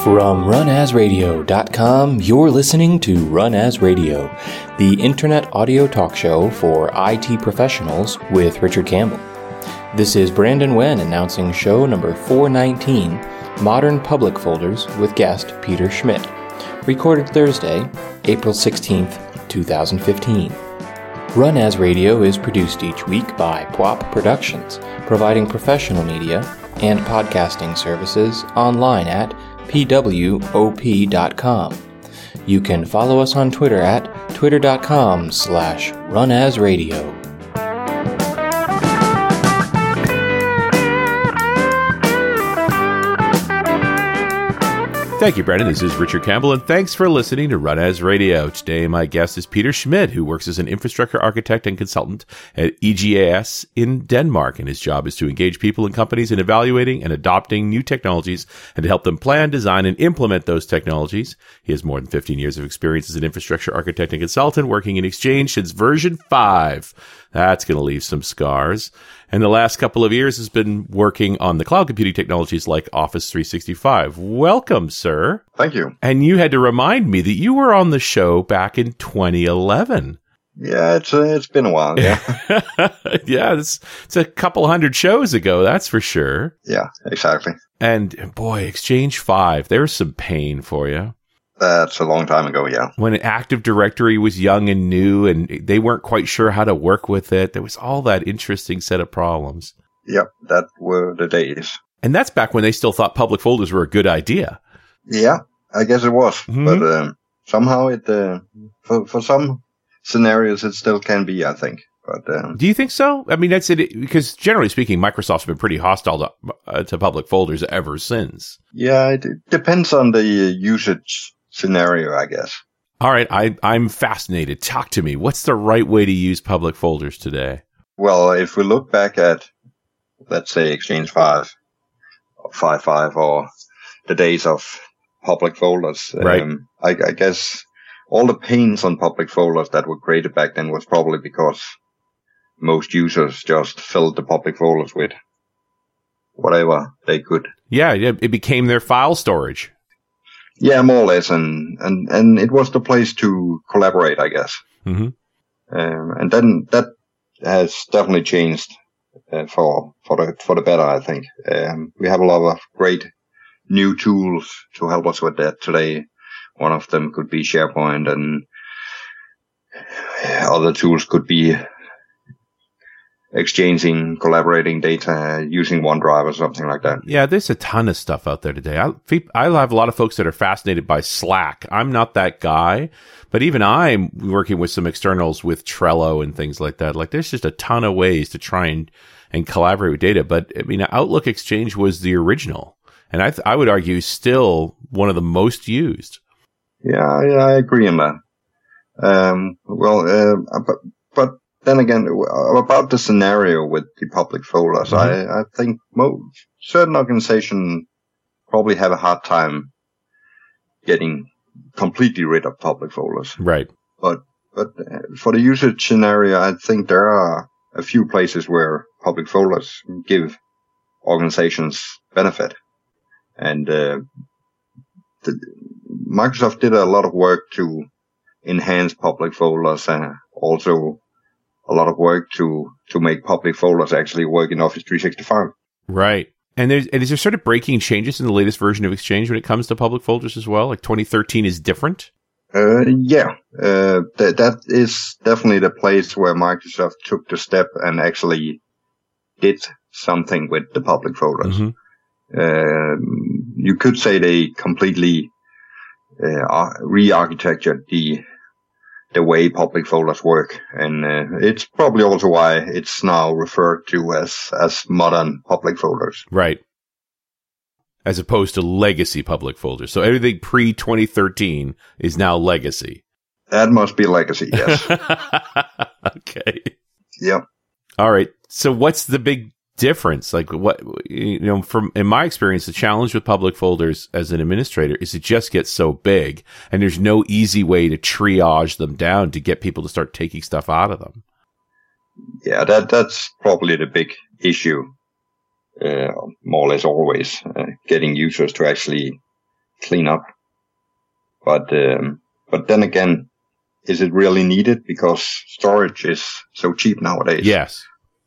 From runasradio.com, you're listening to Run As Radio, the internet audio talk show for IT professionals with Richard Campbell. This is Brandon Wen announcing show number 419, Modern Public Folders with guest Peter Schmidt, recorded Thursday, April 16th, 2015. Run As Radio is produced each week by PWOP Productions, providing professional media and podcasting services online at pwop.com. You can follow us on Twitter at twitter.com/runasradio. Thank you, Brendan. This is Richard Campbell, and thanks for listening to Run As Radio. Today, my guest is Peter Schmidt, who works as an infrastructure architect and consultant at EGAS in Denmark, and his job is to engage people and companies in evaluating and adopting new technologies and to help them plan, design, and implement those technologies. He has more than 15 years of experience as an infrastructure architect and consultant, working in Exchange since version 5. That's going to leave some scars. And the last couple of years has been working on the cloud computing technologies like Office 365. Welcome, sir. Thank you. And you had to remind me that you were on the show back in 2011. Yeah, it's been a while, yeah. Yeah, it's a couple hundred shows ago, that's for sure. Yeah, exactly. And boy, Exchange 5, there's some pain for you. That's a long time ago, yeah. When Active Directory was young and new and they weren't quite sure how to work with it, there was all that interesting set of problems. Yep, that were the days. And that's back when they still thought public folders were a good idea. Yeah, I guess it was. Mm-hmm. But somehow it, for some scenarios, it still can be, I think. But do you think so? I mean, that's it. Because generally speaking, Microsoft's been pretty hostile to public folders ever since. Yeah, it depends on the usage scenario, I guess. All right, I'm fascinated. Talk to me. What's the right way to use public folders today? Well, if we look back at, let's say, Exchange 5, or 5.5, or the days of public folders, right. I guess all the pains on public folders that were created back then was probably because most users just filled the public folders with whatever they could. Yeah, it became their file storage. Yeah, more or less, and it was the place to collaborate, I guess. Mm-hmm. And then that has definitely changed for the better, I think. We have a lot of great new tools to help us with that today. One of them could be SharePoint, and other tools could be exchanging, collaborating data using OneDrive or something like that. Yeah, there's a ton of stuff out there today. I have a lot of folks that are fascinated by Slack. I'm not that guy, but even I'm working with some externals with Trello and things like that. Like, there's just a ton of ways to try and collaborate with data. But I mean, Outlook Exchange was the original, and I would argue still one of the most used. Yeah, I agree on that. But then again, about the scenario with the public folders, mm-hmm. I think certain organizations probably have a hard time getting completely rid of public folders. Right. But for the usage scenario, I think there are a few places where public folders give organizations benefit. And Microsoft did a lot of work to enhance public folders, and also a lot of work to make public folders actually work in Office 365. Right. And is there sort of breaking changes in the latest version of Exchange when it comes to public folders as well? Like 2013 is different? Yeah. That is definitely the place where Microsoft took the step and actually did something with the public folders. Mm-hmm. You could say they completely re-architectured the way public folders work, and it's probably also why it's now referred to as modern public folders. Right. As opposed to legacy public folders. So everything pre-2013 is now legacy. That must be legacy, yes. Okay. Yep. All right. So what's the big difference? Like, what, from in my experience, the challenge with public folders as an administrator is it just gets so big, and there's no easy way to triage them down to get people to start taking stuff out of them. Yeah, that's probably the big issue. More or less always getting users to actually clean up. But then again, is it really needed? Because storage is so cheap nowadays. Yes.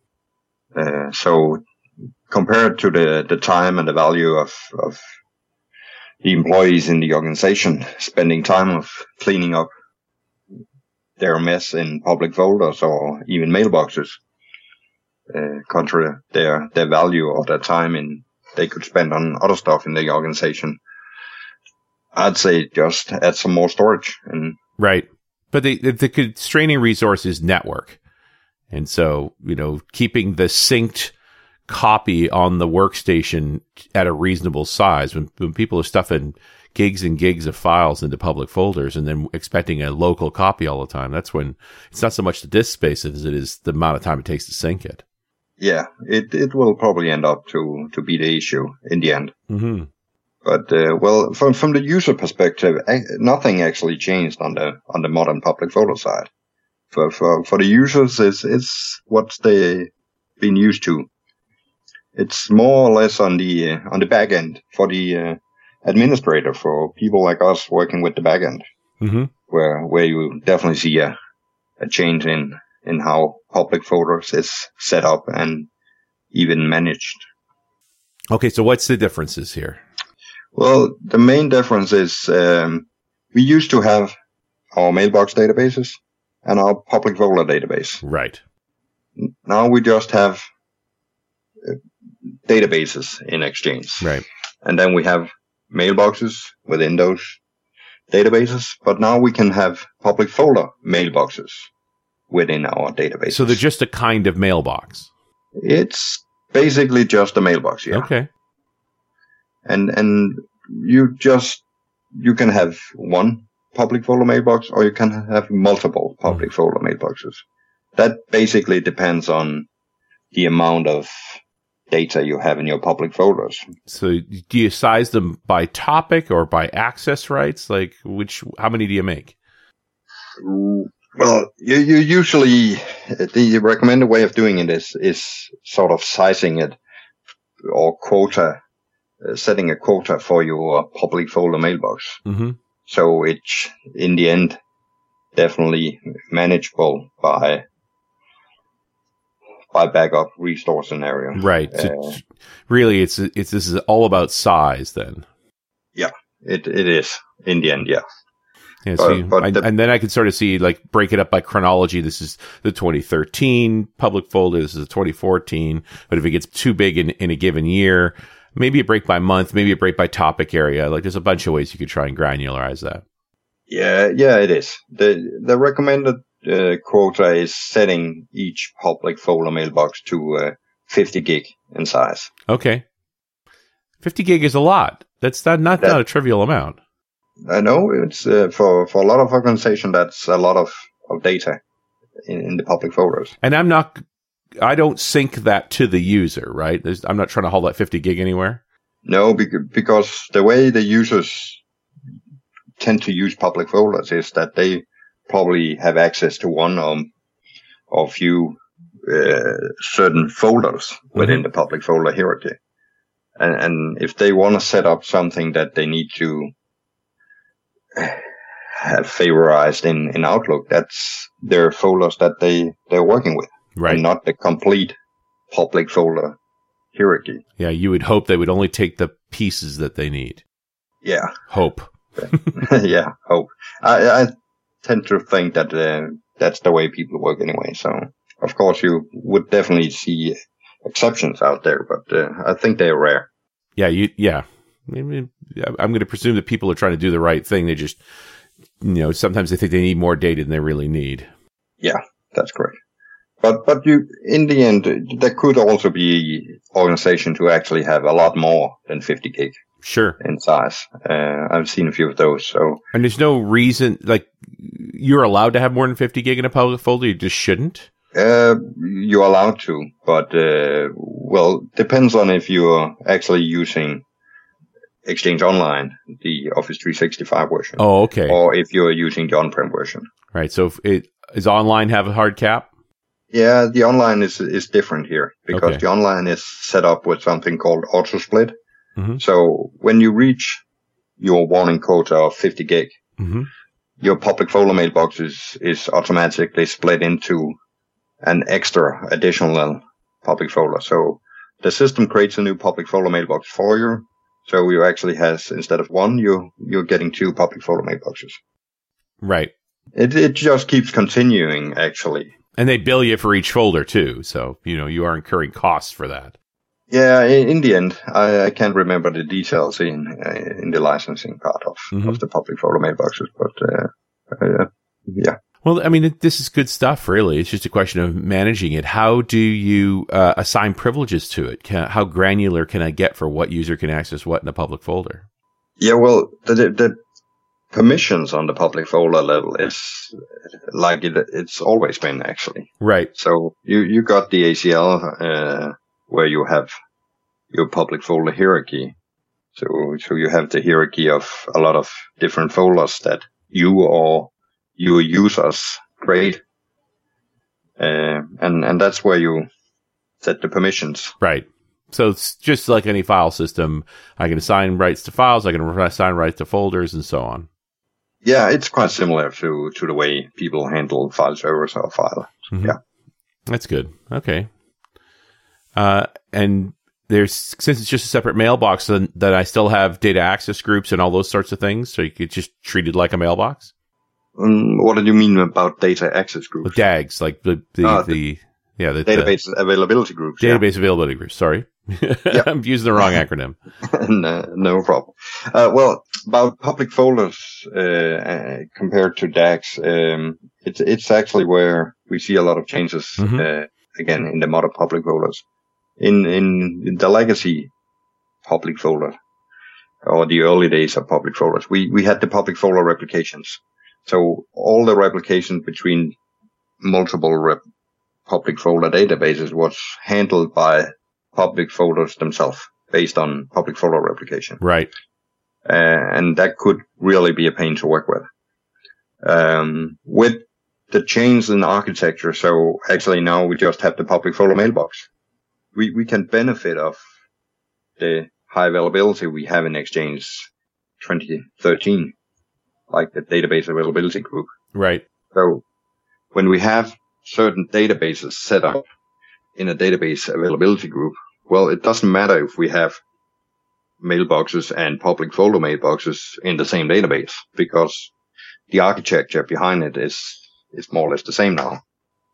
So compared to the time and the value of the employees in the organization spending time of cleaning up their mess in public folders or even mailboxes, contra their value or their time they could spend on other stuff in the organization, I'd say just add some more storage. Right. But the constraining resource is network. And so, keeping the synced copy on the workstation at a reasonable size, when people are stuffing gigs and gigs of files into public folders and then expecting a local copy all the time, that's when it's not so much the disk space as it is the amount of time it takes to sync it. Yeah, it will probably end up to be the issue in the end. Mm-hmm. But from the user perspective, nothing actually changed on the modern public folder side. For the users, it's what they've been used to. It's more or less on the back end for the administrator, for people like us working with the back end, mm-hmm. where you definitely see a change in how public folders is set up and even managed. Okay, so what's the differences here? Well, the main difference is we used to have our mailbox databases and our public folder database. Right. Now we just have databases in Exchange. Right. And then we have mailboxes within those databases, but now we can have public folder mailboxes within our database. So they're just a kind of mailbox. It's basically just a mailbox, yeah. Okay. And you can have one public folder mailbox, or you can have multiple public folder mailboxes. That basically depends on the amount of data you have in your public folders. So do you size them by topic or by access rights? Like how many do you make? Well, you usually, the recommended way of doing it is sort of sizing it or setting a quota for your public folder mailbox. Mm-hmm. So it's, in the end, definitely manageable by backup restore scenario. Right. So really, this is all about size then. Yeah, it is in the end. Yeah. Yeah. And then I could sort of see, like, break it up by chronology. This is the 2013 public folder. This is the 2014. But if it gets too big in a given year, maybe a break by month, maybe a break by topic area. Like, there's a bunch of ways you could try and granularize that. Yeah, it is. The recommended quota is setting each public folder mailbox to 50 gig in size. Okay. 50 gig is a lot. That's not a trivial amount. I know it's for a lot of organizations, that's a lot of data in the public folders. And I don't sync that to the user, right? I'm not trying to haul that 50 gig anywhere. No, because the way the users tend to use public folders is that they probably have access to one or few certain folders within the public folder hierarchy. And if they want to set up something that they need to have favorized in Outlook, that's their folders that they're working with. Right. And not the complete public folder hierarchy. Yeah, you would hope they would only take the pieces that they need. Yeah. Hope. Yeah, hope. I tend to think that that's the way people work anyway. So, of course, you would definitely see exceptions out there, but I think they're rare. Yeah, I'm going to presume that people are trying to do the right thing. They just, sometimes they think they need more data than they really need. Yeah, that's correct. But you, in the end, there could also be organizations who actually have a lot more than 50 gig. Sure. In size. I've seen a few of those. So. And there's no reason, like, you're allowed to have more than 50 gig in a public folder. You just shouldn't. You're allowed to, but, depends on if you're actually using Exchange Online, the Office 365 version. Oh, okay. Or if you're using the on-prem version. Right. So does online have a hard cap? Yeah, the online is different here because the online is set up with something called auto split. Mm-hmm. So when you reach your warning quota of 50 gig, Mm-hmm. your public folder mailbox is automatically split into an extra additional public folder. So the system creates a new public folder mailbox for you. So you actually has, instead of one, you're getting 2 public folder mailboxes. Right. It just keeps continuing, actually. And they bill you for each folder too. So, you are incurring costs for that. Yeah, in the end, I can't remember the details in the licensing part of the public folder mailboxes, but yeah. Well, I mean, this is good stuff, really. It's just a question of managing it. How do you assign privileges to it? How granular can I get for what user can access what in a public folder? Yeah, well, the permissions on the public folder level is like it's always been, actually. Right. So you got the ACL where you have your public folder hierarchy. So you have the hierarchy of a lot of different folders that you or your users create. And that's where you set the permissions. Right. So it's just like any file system. I can assign rights to files, I can assign rights to folders, and so on. Yeah, it's quite similar to the way people handle file servers or file. Mm-hmm. Yeah. That's good. Okay. And since it's just a separate mailbox, then I still have data access groups and all those sorts of things. So you could just treat it like a mailbox. What do you mean about data access groups? With DAGs, like the database availability groups. Database availability groups. Sorry. Yep. I'm using the wrong acronym. No problem. Well, about public folders compared to DAGs, it's actually where we see a lot of changes. Again, in the modern public folders. In the legacy public folder, or the early days of public folders, we had the public folder replications. So all the replication between multiple public folder databases was handled by public folders themselves, based on public folder replication. Right. And that could really be a pain to work with. With the change in architecture, so actually now we just have the public folder mailbox. We can benefit of the high availability we have in Exchange 2013, like the database availability group. Right. So when we have certain databases set up in a database availability group, well, it doesn't matter if we have mailboxes and public folder mailboxes in the same database, because the architecture behind it is more or less the same now.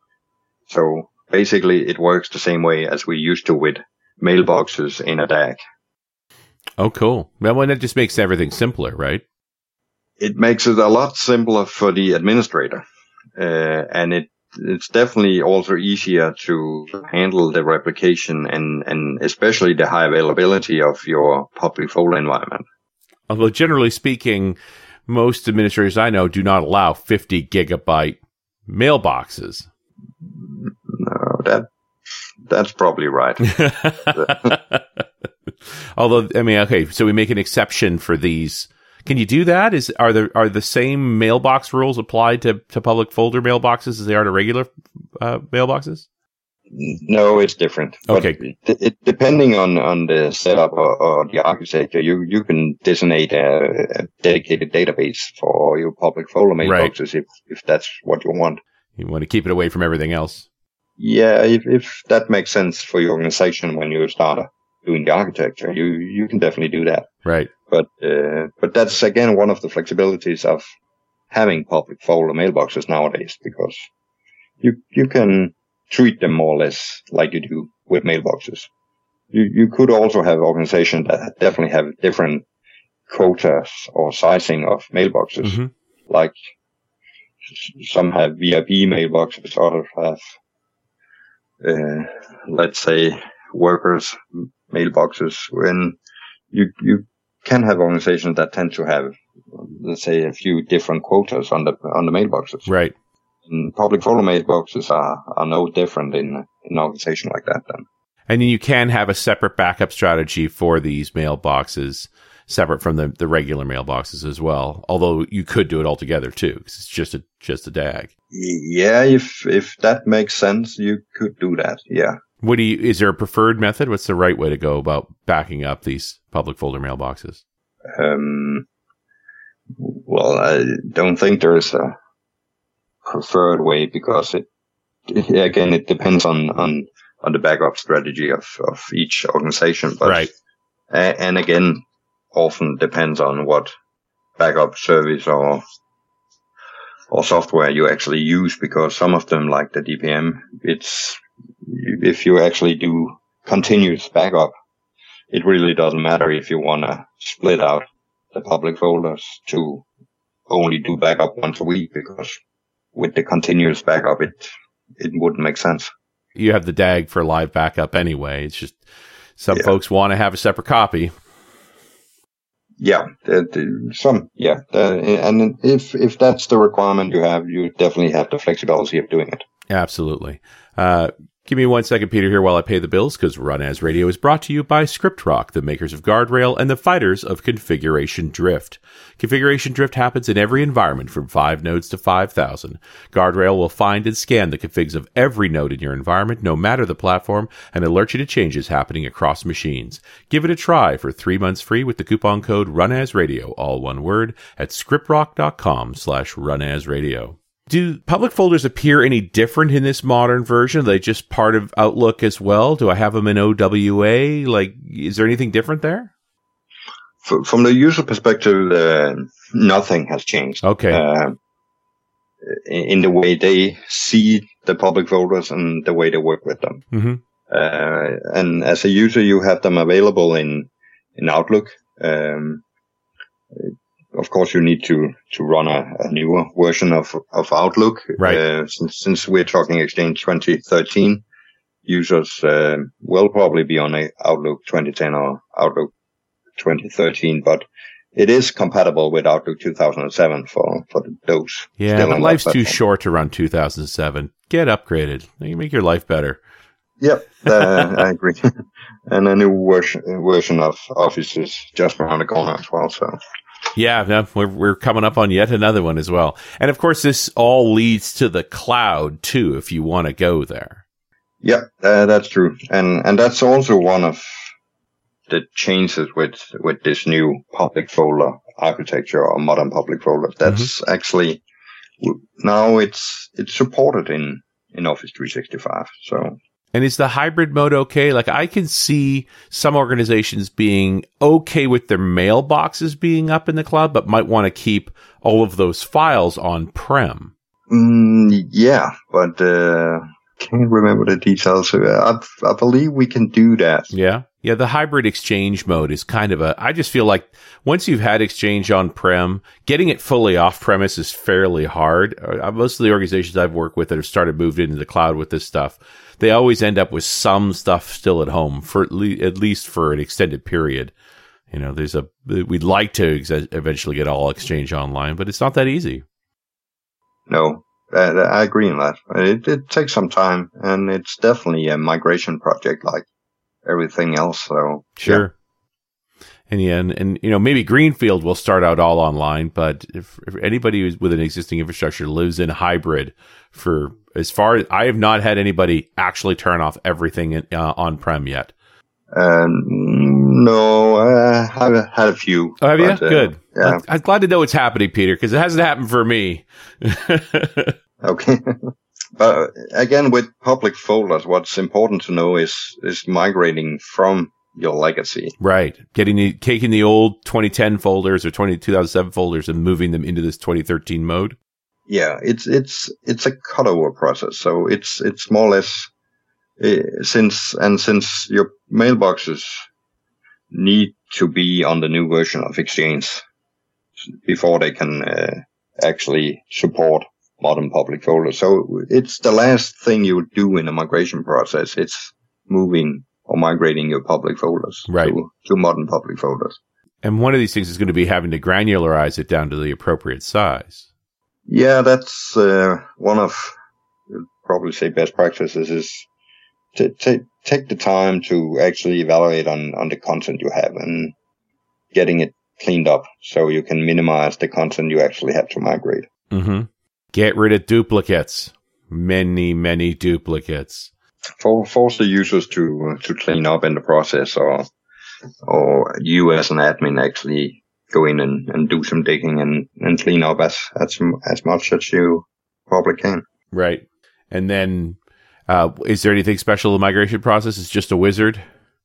So basically it works the same way as we used to with mailboxes in a DAG. Oh, cool. Well, that just makes everything simpler, right? It makes it a lot simpler for the administrator. And it's definitely also easier to handle the replication and especially the high availability of your public folder environment. Although generally speaking, most administrators I know do not allow 50 gigabyte mailboxes. No, that's probably right. Although, I mean, okay, so we make an exception for these. Can you do that? Are the same mailbox rules applied to public folder mailboxes as they are to regular mailboxes? No, it's different. Okay. But depending on the setup or the architecture, you can designate a dedicated database for your public folder mailboxes, right, if that's what you want. You want to keep it away from everything else. Yeah, if that makes sense for your organization when you start doing the architecture, you can definitely do that. Right. But that's again one of the flexibilities of having public folder mailboxes nowadays, because you can treat them more or less like you do with mailboxes. You could also have organizations that definitely have different quotas or sizing of mailboxes. Mm-hmm. Like some have VIP mailboxes, others have, let's say, workers mailboxes. When you can have organizations that tend to have, let's say, a few different quotas on the mailboxes. Right. And public folder mailboxes are no different in an organization like that then. And then you can have a separate backup strategy for these mailboxes, separate from the regular mailboxes as well. Although you could do it all together too, because it's just a DAG. Yeah, if that makes sense, you could do that. Yeah. Is there a preferred method? What's the right way to go about backing up these public folder mailboxes? Well, I don't think there is a preferred way because it depends on the backup strategy of each organization. But, right. And again, often depends on what backup service or software you actually use, because some of them, like the DPM, if you actually do continuous backup, it really doesn't matter if you want to split out the public folders to only do backup once a week, because with the continuous backup, it wouldn't make sense. You have the DAG for live backup anyway. It's just some folks want to have a separate copy. Yeah, and if that's the requirement you have, you definitely have the flexibility of doing it. Absolutely. Give me 1 second, Peter, here while I pay the bills, because Run As Radio is brought to you by ScriptRock, the makers of Guardrail and the fighters of Configuration Drift. Configuration Drift happens in every environment from 5 nodes to 5,000. Guardrail will find and scan the configs of every node in your environment, no matter the platform, and alert you to changes happening across machines. Give it a try for 3 months free with the coupon code RUNASRadio, all one word, at scriptrock.com/runasradio. Do public folders appear any different in this modern version? Are they just part of Outlook as well? Do I have them in OWA? Like, is there anything different there? From the user perspective, nothing has changed. Okay. In the way they see the public folders and the way they work with them. Mm-hmm. And as a user, you have them available in Outlook. Of course, you need to run a newer version of Outlook. Right. Since we're talking Exchange 2013, users will probably be on a Outlook 2010 or Outlook 2013, but it is compatible with Outlook 2007 for those. Yeah, but life's too short to run 2007. Get upgraded. You make your life better. Yep, I agree. And a new version of Office is just around the corner as well, so... Yeah, no, we're coming up on yet another one as well. And of course, this all leads to the cloud too, if you want to go there. Yeah, that's true. And that's also one of the changes with this new public folder architecture or modern public folders. That's actually, now it's supported in Office 365. So. And is the hybrid mode okay? Like, I can see some organizations being okay with their mailboxes being up in the cloud, but might want to keep all of those files on-prem. Yeah, but can't remember the details. I believe we can do that. Yeah. Yeah, the hybrid Exchange mode is kind of I just feel like once you've had Exchange on-prem, getting it fully off-premise is fairly hard. Most of the organizations I've worked with that have started moved into the cloud with this stuff, they always end up with some stuff still at home for at least for an extended period. You know, we'd like to eventually get all Exchange online, but it's not that easy. No, I agree on that. It takes some time, and it's definitely a migration project like everything else. So sure. Yeah. And you know, maybe Greenfield will start out all online, but if anybody who's with an existing infrastructure lives in hybrid, for as far as I have not had anybody actually turn off everything on-prem yet. No, I've had a few. Oh, have you? Good. Yeah. I'm glad to know it's happening, Peter, because it hasn't happened for me. Okay. But again, with public folders, what's important to know is migrating from your legacy. Right. Taking the old 2010 folders or 2007 folders and moving them into this 2013 mode. Yeah, it's a cutover process. So it's more or less since your mailboxes need to be on the new version of Exchange before they can actually support modern public folders. So it's the last thing you would do in the migration process. It's moving or migrating your public folders to modern public folders. And one of these things is going to be having to granularize it down to the appropriate size. Yeah, that's one of, probably say, best practices is to take the time to actually evaluate on the content you have and getting it cleaned up so you can minimize the content you actually have to migrate. Mm-hmm. Get rid of duplicates. Many duplicates. Force the users to clean up in the process, or you as an admin actually go in and do some digging and clean up as much as you probably can. Right. And then, is there anything special in the migration process? It's just a wizard?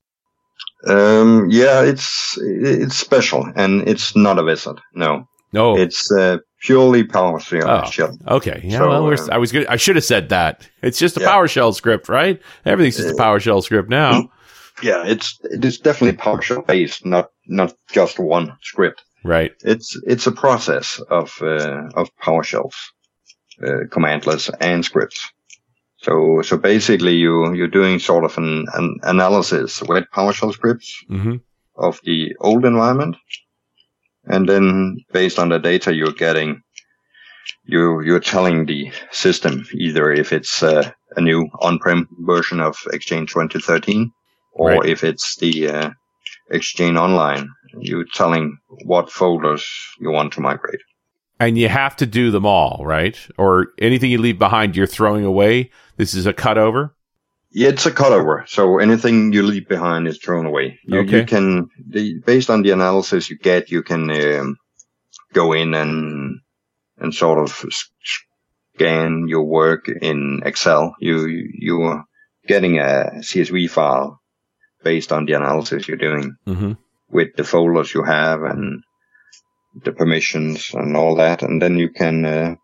Yeah, it's special, and it's not a wizard. No. It's purely PowerShell. Okay. Yeah. So, I should have said that. It's just a PowerShell script, right? Everything's just a PowerShell script now. Yeah, it is definitely PowerShell based, not just one script. Right. It's a process of PowerShells, commandlets and scripts. So basically you're doing sort of an analysis with PowerShell scripts of the old environment. And then based on the data you're getting, you're telling the system either if it's a new on-prem version of Exchange 2013 or if it's the Exchange Online, you're telling what folders you want to migrate. And you have to do them all, right? Or anything you leave behind, you're throwing away? This is a cutover? Yeah, it's a cutover. So anything you leave behind is thrown away. You can, based on the analysis you get, you can go in and sort of scan your work in Excel. You are getting a CSV file based on the analysis you're doing with the folders you have and the permissions and all that. And then you can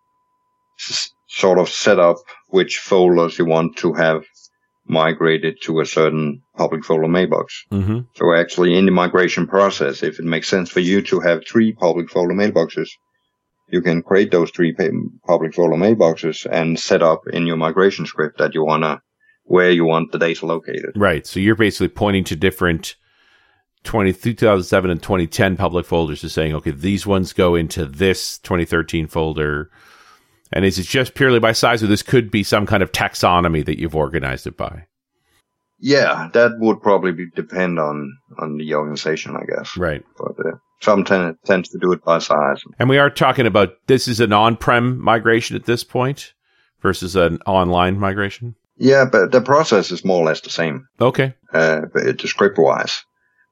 sort of set up which folders you want to have migrated to a certain public folder mailbox. So actually in the migration process, if it makes sense for you to have 3 public folder mailboxes, you can create those 3 public folder mailboxes and set up in your migration script that where you want the data located. Right. So you're basically pointing to different 2007 and 2010 public folders to saying, okay, these ones go into this 2013 folder. And is it just purely by size, or this could be some kind of taxonomy that you've organized it by? Yeah, that would probably depend on the organization, I guess. Right. But some tends to do it by size. And we are talking about, this is an on-prem migration at this point versus an online migration? Yeah, but the process is more or less the same. Okay. But script-wise.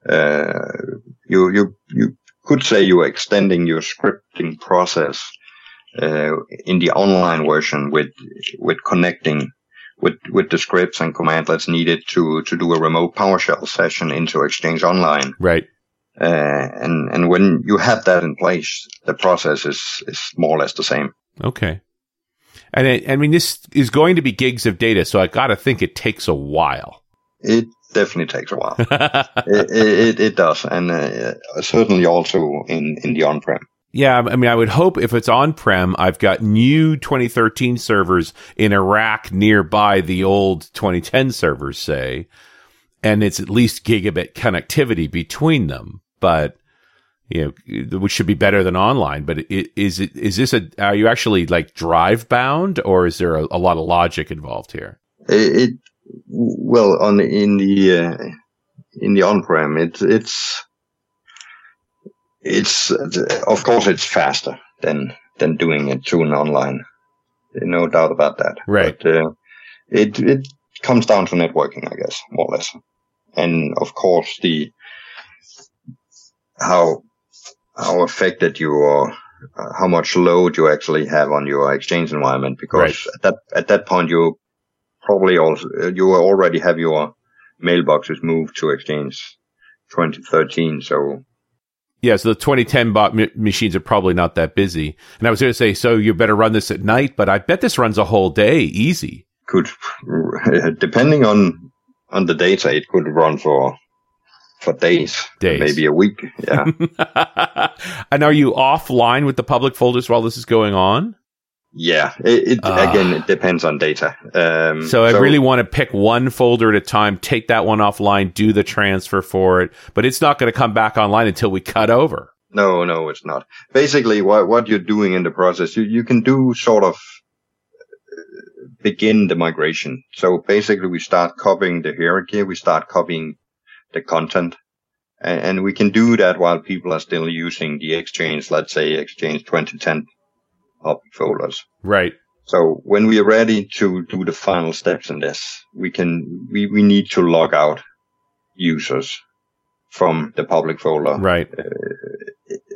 You could say you're extending your scripting process in the online version with connecting with the scripts and commandlets needed to do a remote PowerShell session into Exchange Online. Right. And when you have that in place, the process is more or less the same. Okay. And I mean, this is going to be gigs of data, so I got to think it takes a while. It definitely takes a while. it does. And certainly also in the on-prem. Yeah, I mean, I would hope if it's on-prem, I've got new 2013 servers in a rack nearby the old 2010 servers, say, and it's at least gigabit connectivity between them. But, you know, which should be better than online. But are you actually like drive bound, or is there a lot of logic involved here? Well, in the on-prem, it's of course it's faster than doing it through an online. No doubt about that. Right. But it comes down to networking, I guess, more or less. And of course how affected you are, how much load you actually have on your Exchange environment, because at that point you probably already have your mailboxes moved to Exchange 2013, so. Yeah, so the 2010 machines are probably not that busy. And I was going to say, so you better run this at night, but I bet this runs a whole day, easy. Could, depending on the data, it could run for days, maybe a week. Yeah. And are you offline with the public folders while this is going on? Yeah, again, it depends on data. So I really want to pick one folder at a time, take that one offline, do the transfer for it, but it's not going to come back online until we cut over. No, it's not. Basically, what you're doing in the process, you can do sort of begin the migration. So basically, we start copying the hierarchy, we start copying the content, and we can do that while people are still using the Exchange, let's say Exchange 2010 public folders. Right. So when we are ready to do the final steps in this, we need to log out users from the public folder. Right.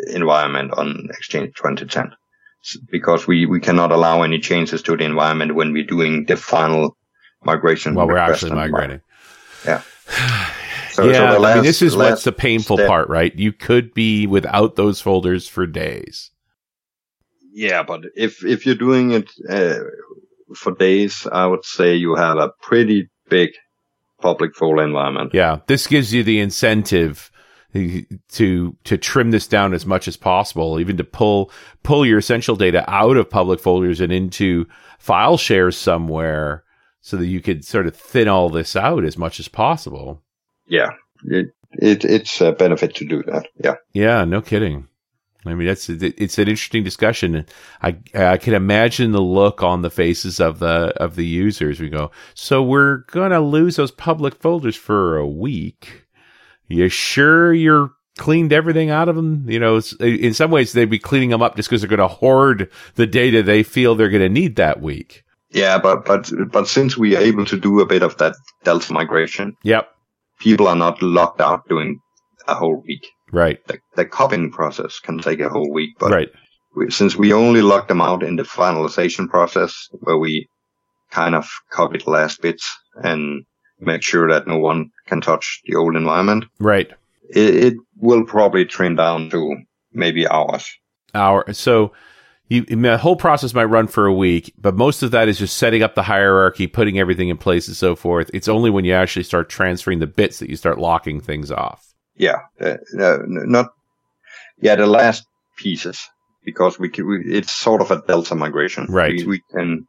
environment on Exchange 2010 because we cannot allow any changes to the environment when we're doing the final migration. Well, we're actually migrating. Yeah. This is what's the painful part, right? You could be without those folders for days. Yeah, but if you're doing it for days, I would say you have a pretty big public folder environment. Yeah, this gives you the incentive to trim this down as much as possible, even to pull your essential data out of public folders and into file shares somewhere, so that you could sort of thin all this out as much as possible. Yeah, it's a benefit to do that. Yeah. Yeah, no kidding. I mean, it's an interesting discussion. I can imagine the look on the faces of the users. We go, so we're gonna lose those public folders for a week. You sure you're cleaned everything out of them? You know, in some ways they'd be cleaning them up just because they're going to hoard the data they feel they're going to need that week. Yeah, but since we are able to do a bit of that Delta migration, yep, people are not locked out doing a whole week. Right. The copying process can take a whole week, but right. Since we only lock them out in the finalization process, where we kind of copy the last bits and make sure that no one can touch the old environment. Right. It will probably trim down to maybe hours. So the whole process might run for a week, but most of that is just setting up the hierarchy, putting everything in place and so forth. It's only when you actually start transferring the bits that you start locking things off. Yeah. The last pieces, because it's sort of a Delta migration. Right. We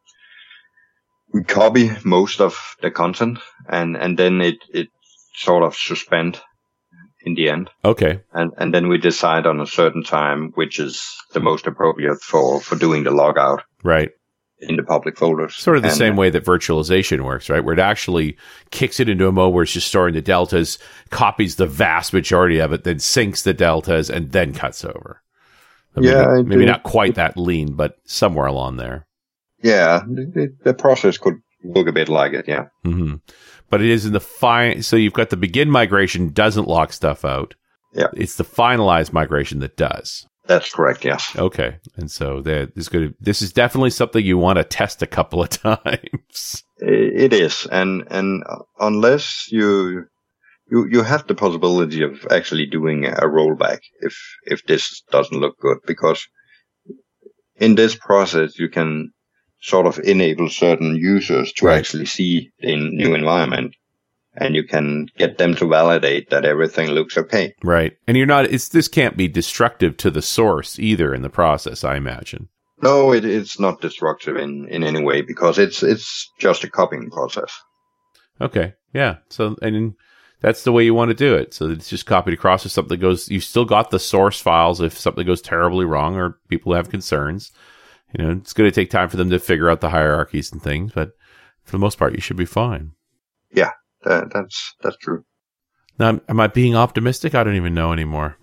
copy most of the content and then it sort of suspend in the end. Okay. And then we decide on a certain time which is the most appropriate for doing the logout. Right. In the public folders. Sort of the same way that virtualization works, right? Where it actually kicks it into a mode where it's just storing the deltas, copies the vast majority of it, then syncs the deltas, and then cuts over. Maybe not quite that lean, but somewhere along there. Yeah, the process could look a bit like it, yeah. Mm-hmm. But it is in the so you've got the begin migration doesn't lock stuff out. Yeah. It's the finalized migration that does. That's correct, yes. Okay. And so this is definitely something you want to test a couple of times. It is. And unless you have the possibility of actually doing a rollback if this doesn't look good, because in this process you can sort of enable certain users to actually see the new environment. And you can get them to validate that everything looks okay. Right. And this can't be destructive to the source either in the process, I imagine. No, it's not destructive in any way because it's just a copying process. Okay. Yeah. So, and that's the way you want to do it. So it's just copied across. If something goes, you still got the source files if something goes terribly wrong or people have concerns. You know, it's going to take time for them to figure out the hierarchies and things, but for the most part, you should be fine. Yeah. That's true. Now, am I being optimistic? I don't even know anymore.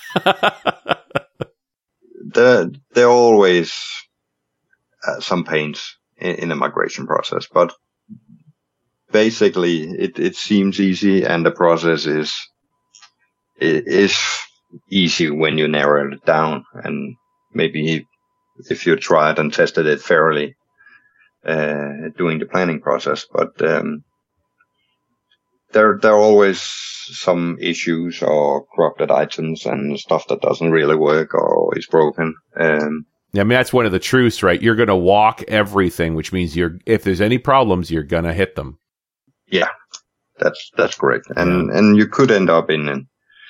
There are always some pains in the migration process, but basically it seems easy, and the process is easy when you narrow it down, and maybe if you tried and tested it fairly during the planning process, but there are always some issues or corrupted items and stuff that doesn't really work or is broken. Yeah, I mean, that's one of the truths, right? You're going to walk everything, which means if there's any problems, you're going to hit them. Yeah, that's correct. And you could end up you're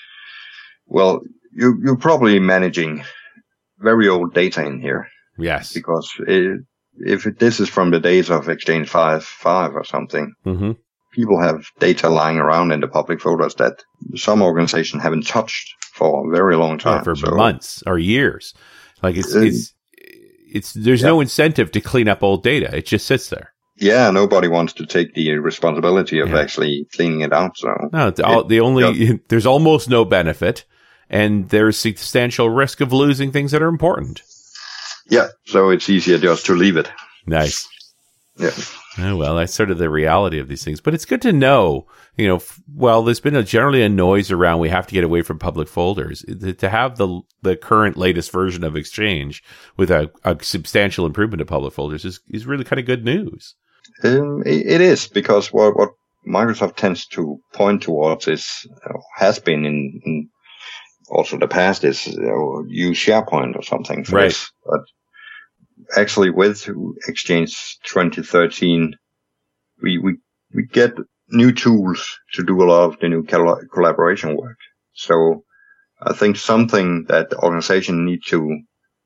probably managing very old data in here. Yes. Because if this is from the days of Exchange 5.5 or something, mm-hmm. People have data lying around in the public folders that some organizations haven't touched for a very long time. For months or years. Like there's no incentive to clean up old data. It just sits there. Yeah, nobody wants to take the responsibility of actually cleaning it out. So no, there's almost no benefit, and there's substantial risk of losing things that are important. Yeah, so it's easier just to leave it. Nice. Yeah. Oh, well, that's sort of the reality of these things. But it's good to know, there's been generally a noise around we have to get away from public folders. To have the current latest version of Exchange with a substantial improvement of public folders is really kind of good news. It is, because what Microsoft tends to point towards has been in also the past is use SharePoint or something for this. But actually, with Exchange 2013, we get new tools to do a lot of the new collaboration work. So I think something that the organization need to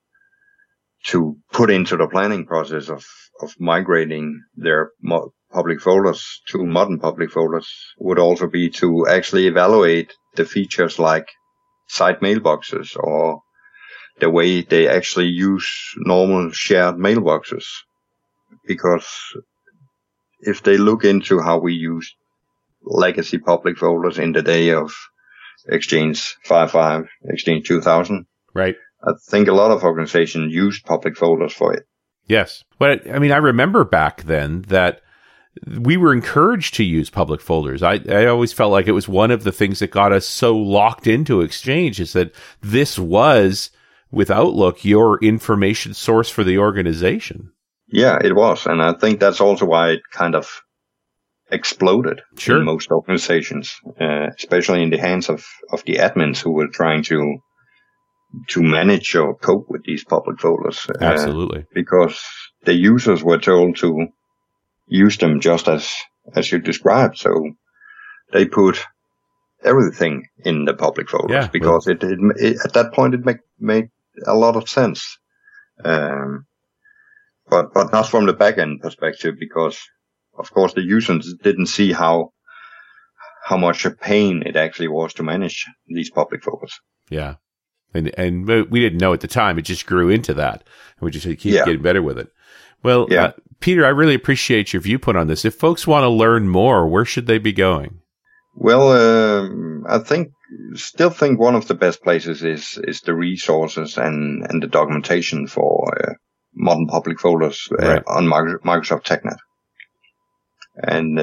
put into the planning process of migrating their public folders to modern public folders would also be to actually evaluate the features like site mailboxes or the way they actually use normal shared mailboxes. Because if they look into how we use legacy public folders in the day of Exchange 5.5, Exchange 2000, right? I think a lot of organizations used public folders for it. Yes. But I remember back then that we were encouraged to use public folders. I always felt like it was one of the things that got us so locked into Exchange, is that this was, with Outlook, your information source for the organization. Yeah, it was. And I think that's also why it kind of exploded in most organizations, especially in the hands of the admins who were trying to manage or cope with these public folders. Absolutely. Because the users were told to use them just as you described. So they put everything in the public folders because it at that point it made a lot of sense. But not from the back end perspective, because of course the users didn't see how much a pain it actually was to manage these public folders. Yeah. And we didn't know at the time. It just grew into that. And we just keep getting better with it. Well, Peter, I really appreciate your viewpoint on this. If folks want to learn more, where should they be going? Well, I still think one of the best places is the resources and the documentation for modern public folders on Microsoft TechNet. And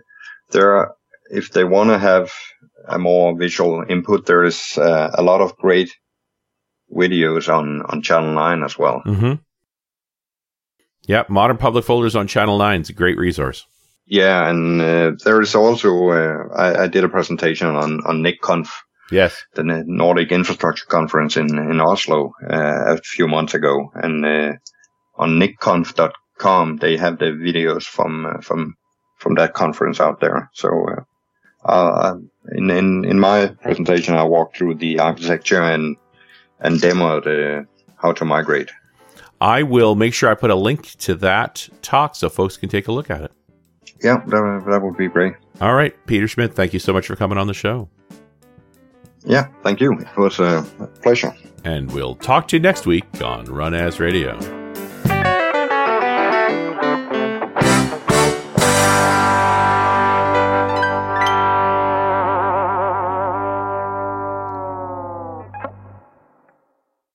if they want to have a more visual input, there is a lot of great videos on Channel 9 as well. Mm-hmm. Yeah, Modern Public Folders on Channel 9 is a great resource. Yeah, and there is also, I did a presentation on NICConf. Yes. The Nordic Infrastructure Conference in Oslo a few months ago. And on nickconf.com, they have the videos from that conference out there. So in my presentation, I walked through the architecture and demoed how to migrate. I will make sure I put a link to that talk so folks can take a look at it. Yeah, that would be great. All right, Peter Schmidt, thank you so much for coming on the show. Yeah, thank you. It was a pleasure. And we'll talk to you next week on Run As Radio.